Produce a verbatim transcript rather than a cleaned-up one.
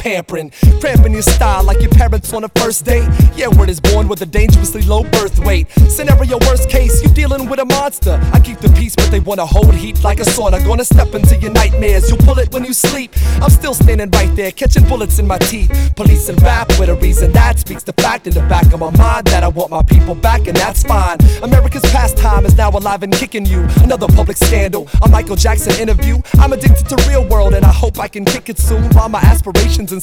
pampering, cramping your style like your parents on a first date. Yeah, word is born with a dangerously low birth weight. Scenario worst case, you dealing with a monster. I keep the peace, but they wanna hold heat like a sauna. Gonna step into your nightmares, you'll pull it when you sleep. I'm still standing right there, catching bullets in my teeth. Police and rap with a reason that speaks the fact in the back of my mind that I want my people back, and that's fine. America's pastime is now alive and kicking you. Another public scandal, a Michael Jackson interview. I'm addicted to real world and I hope I can kick it soon. While my aspirations